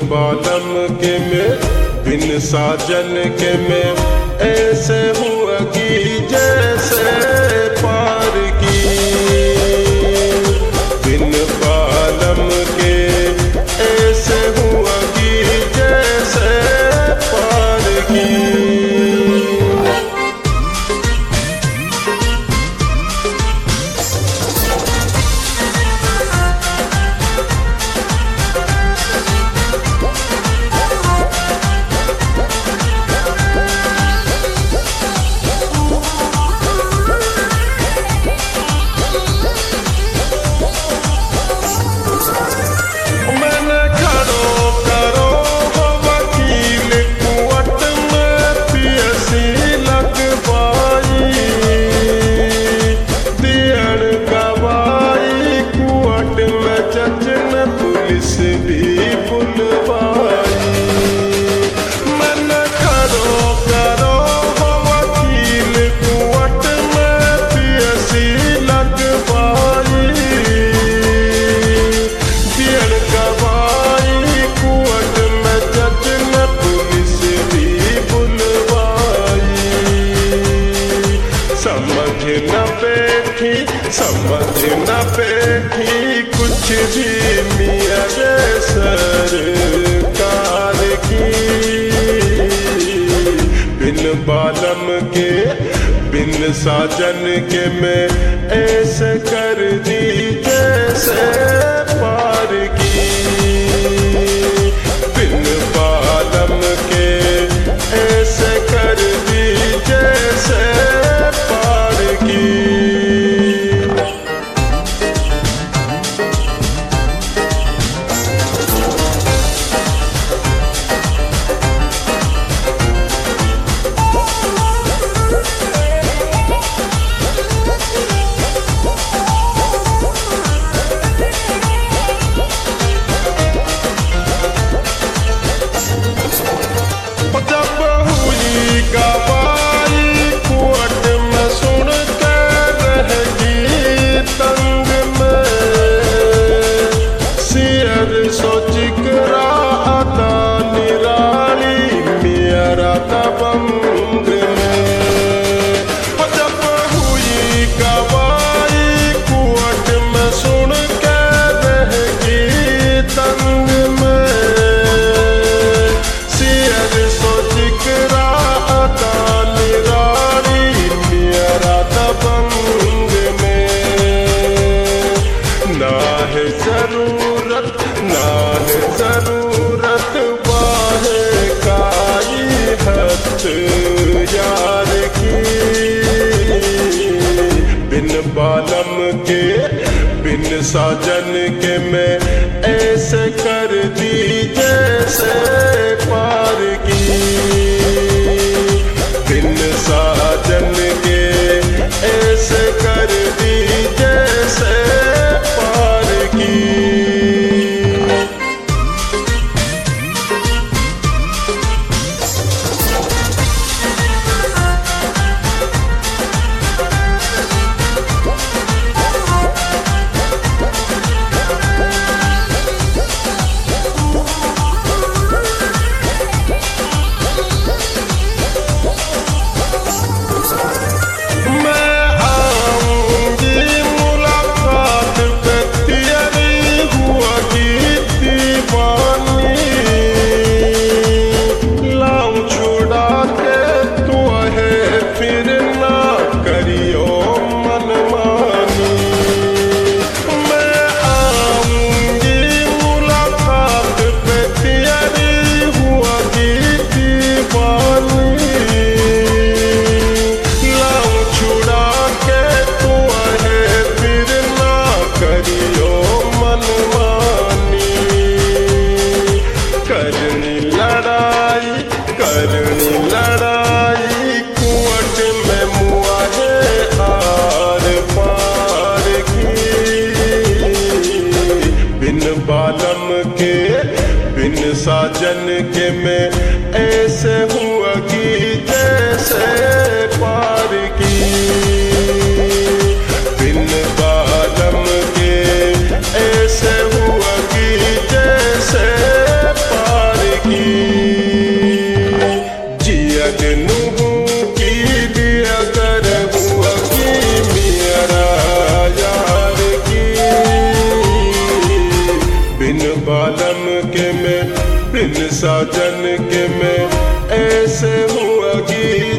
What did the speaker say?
बालम के मैं बिन साजन के मैं ऐसे हुआ कि जैसे पार की। बिन बालम के ऐसे हुआ कि जैसे पार की। समझ न बैठी कुछ भी मियां सरकार की। बिन बालम के बिन साजन के मैं ऐसे कर दी जैसे पार की। बिन बालम के ऐसे कर दी जैसे पार की। जरूरत वाहे काई हथ यार की। बिन बालम के बिन साजन के मैं ऐसे कर दी जैसे पार की। बिन साजन के ऐसे कर दी जैसे पार की। साजन के मैं ऐसे हुआ कि जैसे पार की। बिन बालम के ऐसे हुआ कि जैसे पार बिन साजन के मैं ऐसे हूँ अगी